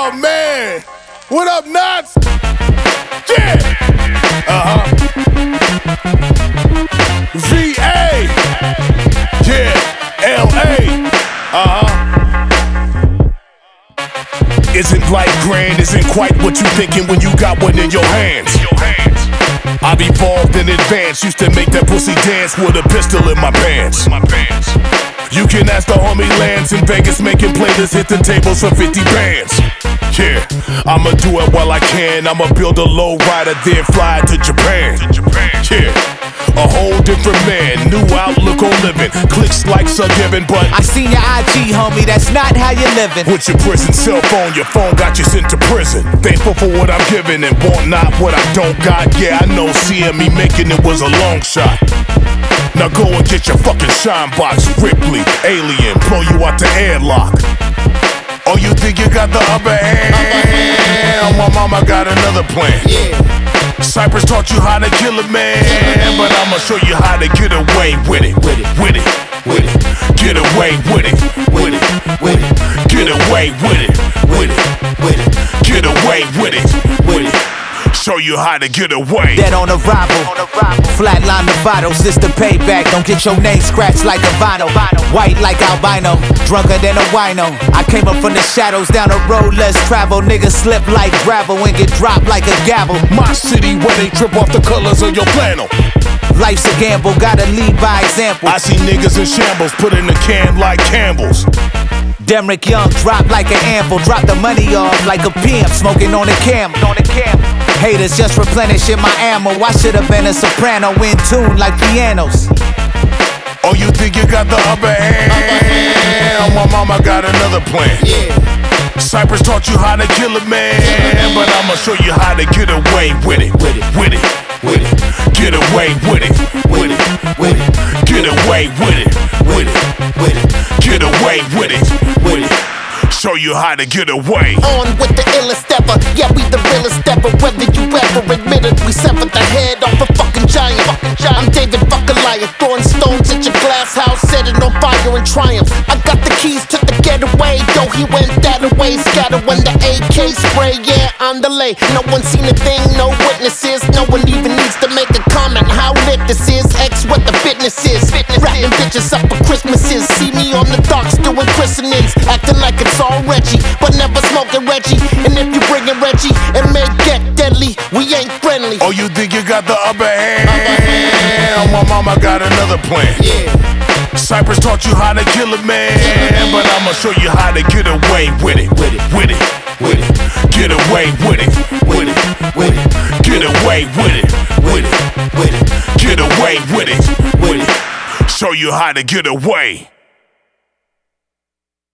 Oh man, what up, Knots? Yeah. VA. Yeah. LA. Isn't life grand? Isn't quite what you thinking when you got one in your hands. I've evolved in advance. Used to make that pussy dance with a pistol in my pants. You can ask the homie Lance in Vegas, making players hit the tables for 50 bands. Yeah, I'ma do it while I can. I'ma build a low rider, then fly to Japan. Yeah, a whole different man, new outlook on living. Clicks like a given, but I seen your IG, homie, that's not how you living. With your prison cell phone, your phone got you sent to prison. Thankful for what I'm giving and want not what I don't got. Yeah, I know seeing me making it was a long shot. Now go and get your fucking shine box, Ripley, alien, blow you out the airlock. Oh, you think you got the upper hand? My mama got another plan. Cypress taught you how to kill a man, but I'ma show you how to get away with it. Get away with it. Get away with it. Get away with it. Show you how to get away. Dead on arrival, flatline the vital. Sister payback, don't get your name scratched like a vinyl. White like albino, drunker than a wino. I came up from the shadows, down a road less travel. Niggas slip like gravel and get dropped like a gavel. My city where they trip off the colors of your flannel. Life's a gamble, gotta lead by example. I see niggas in shambles, put in the can like Campbell's. Derrick Young drop like an anvil, drop the money off like a pimp, smoking on a camel. Haters just replenishing my ammo. I should've been a soprano, in tune like pianos. Oh, you think you got the upper hand? My mama got another plan. Cypress taught you how to kill a man, but I'ma show you how to get away with it. Get away with it. Get away with it. Get away with it. Show you how to get away. On with the illest ever, yeah, we the realest ever. Whether you ever admit it, we severed the head off a fucking giant. I'm David Goliath, throwing stones at your glass house, set it on fire in triumph. I got the keys to the getaway, though he went that away. Scatter when the AK spray, yeah, on delay. No one seen a thing, no witnesses. No one even needs to make a comment how lit this is. X what the fitness is. Rapping bitches up for Christmases. See me on the docks doing christenings, acting like it's all Reggie, but never smoking Reggie. And if you bringin' Reggie, it may get deadly. We ain't friendly. Oh, you think you got the upper hand? My mama got another plan. Cypress taught you how to kill a man, but I'ma show you how to get away with it. Get away with it. Get away with it. Get away with it. Show you how to get away.